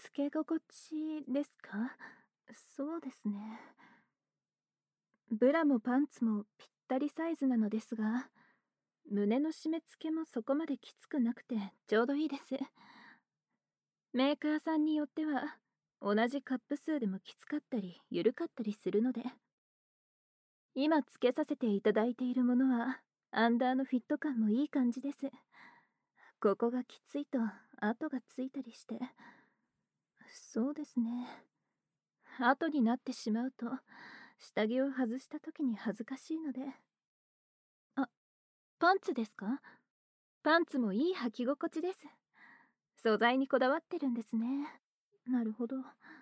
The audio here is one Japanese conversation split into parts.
つけ心地ですか？そうですね。ブラもパンツもぴったりサイズなのですが、胸の締め付けもそこまできつくなくてちょうどいいです。メーカーさんによっては、同じカップ数でもきつかったり緩かったりするので、今つけさせていただいているものは、アンダーのフィット感もいい感じです。ここがきついと跡がついたりして、そうですね。後になってしまうと、下着を外した時に恥ずかしいので。あ、パンツですか？パンツもいい履き心地です。素材にこだわってるんですね。なるほど。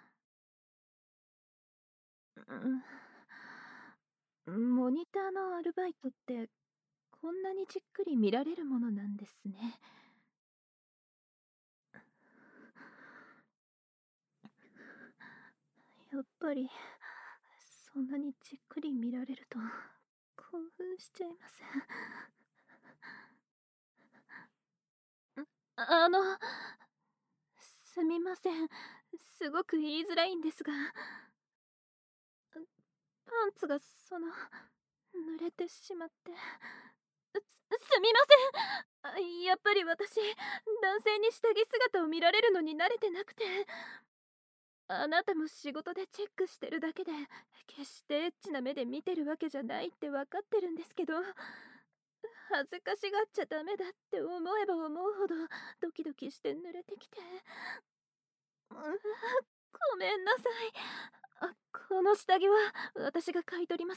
モニターのアルバイトってこんなにじっくり見られるものなんですね。やっぱりそんなにじっくり見られると興奮しちゃいます。あの、すみません。すごく言いづらいんですが、パンツが濡れてしまって。すみません。やっぱり私、男性に下着姿を見られるのに慣れてなくて。あなたも仕事でチェックしてるだけで、決してエッチな目で見てるわけじゃないって分かってるんですけど、恥ずかしがっちゃダメだって思えば思うほどドキドキして濡れてきて。ごめんなさい。この下着は私が買い取ります。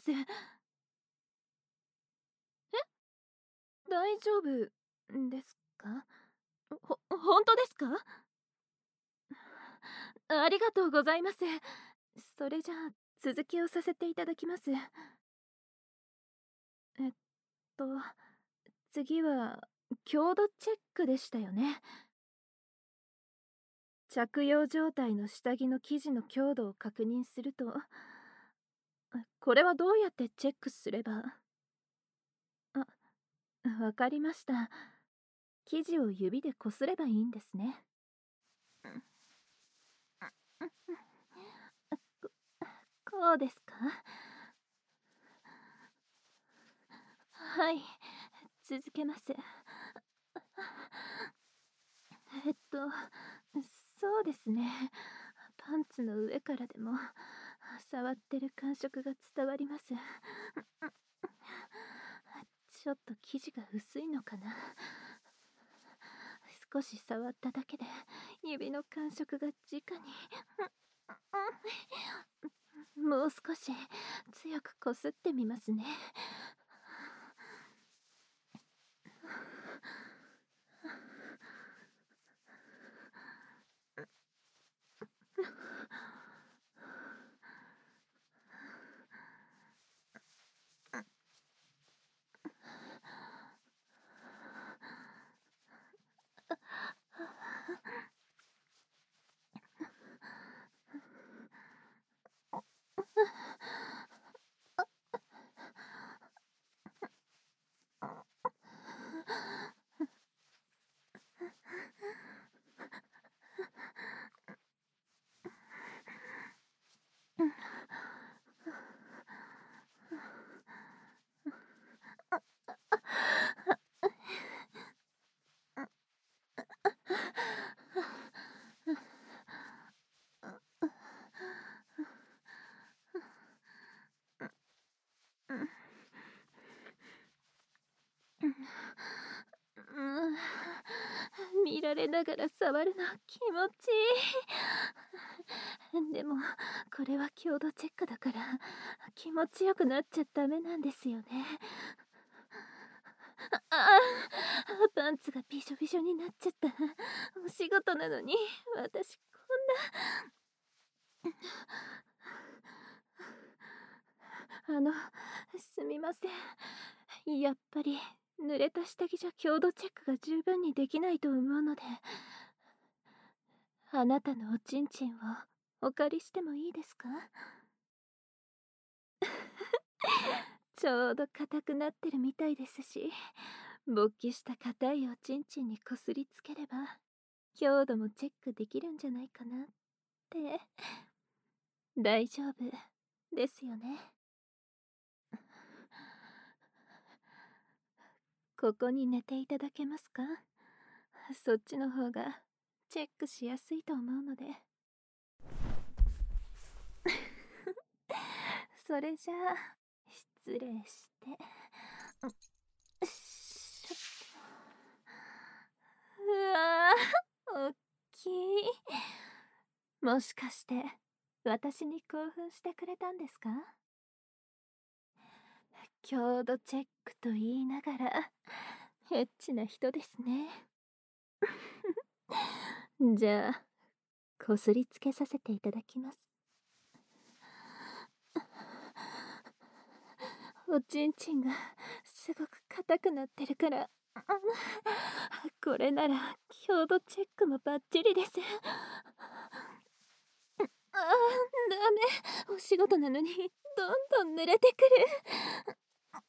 大丈夫ですか？本当ですか？ありがとうございます。それじゃあ続きをさせていただきます。えっと次は強度チェックでしたよね。着用状態の下着の生地の強度を確認すると、これはどうやってチェックすれば。わかりました。生地を指でこすればいいんですね。こうですか？はい、続けます。えっと、そうですね。パンツの上からでも触ってる感触が伝わります。ちょっと生地が薄いのかな。少し触っただけで指の感触が直に。もう少し強くこすってみますね。見られながら触るの気持ちいい。でもこれは強度チェックだから気持ちよくなっちゃダメなんですよね。パンツがびしょびしょになっちゃった。お仕事なのに私あの、すみません。やっぱり濡れた下着じゃ強度チェックが十分にできないと思うので、あなたのおちんちんをお借りしてもいいですか？ちょうど硬くなってるみたいですし、勃起した硬いおちんちんにこすりつければ強度もチェックできるんじゃないかなって。大丈夫ですよね。ここに寝ていただけますか？そっちの方がチェックしやすいと思うので。それじゃあ失礼して。しょうわー、おっきい。もしかして私に興奮してくれたんですか？強度チェックと言いながらエッチな人ですね。じゃあこすりつけさせていただきます。おちんちんがすごく硬くなってるから、これなら強度チェックもバッチリです。ダメ、お仕事なのにどんどん濡れてくる。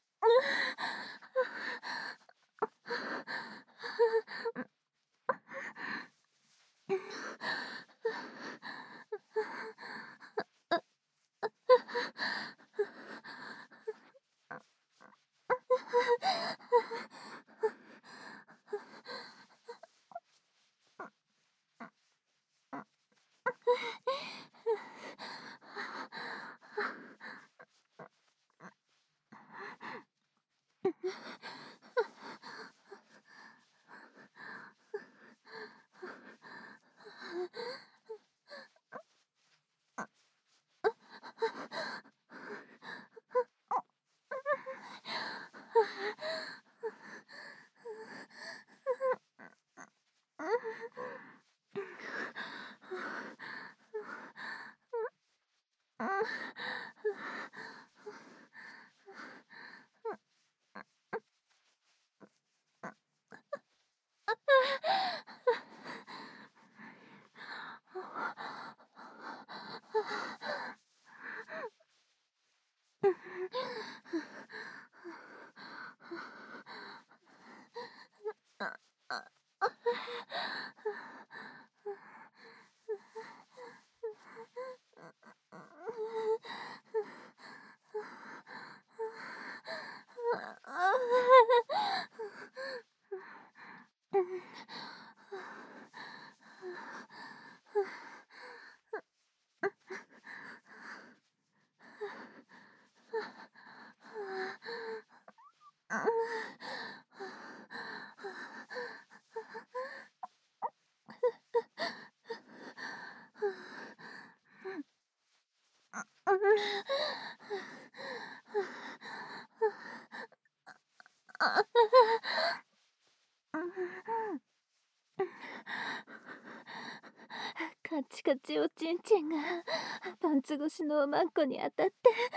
カチカチおちんちんがパンツ越しのおまんこに当たって、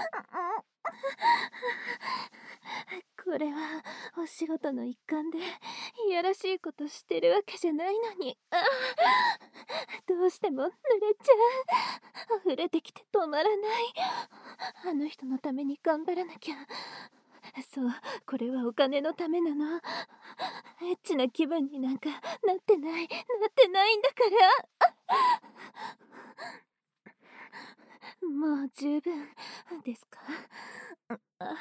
これはお仕事の一環でいやらしいことしてるわけじゃないのに、どうしても濡れちゃう。溢れてきて止まらない。あの人のために頑張らなきゃ。そう、これはお金のためなの。エッチな気分になんかなってないんだから。もう十分ですか？はい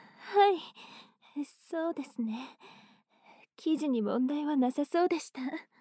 、そうですね。記事に問題はなさそうでした。